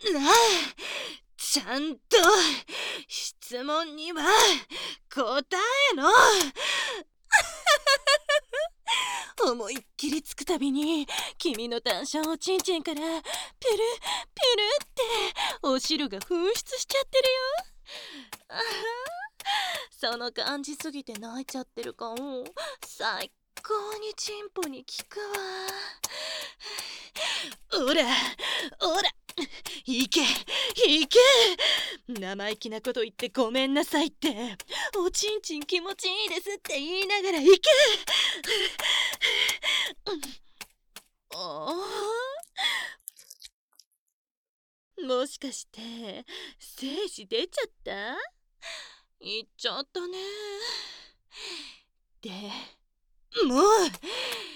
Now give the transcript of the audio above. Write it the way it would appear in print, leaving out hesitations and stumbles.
なあ、ちゃんと質問には答えろ。思いっきりつくたびに君の短所をチンチンからピュルピュルってお汁が噴出しちゃってるよ。あは、その感じすぎて泣いちゃってるかも。最高にチンポに効くわ。おらおら、行け行け。生意気なこと言ってごめんなさいって、おちんちん気持ちいいですって言いながら行け。ああ、もしかして精子出ちゃった？言っちゃったね。でもう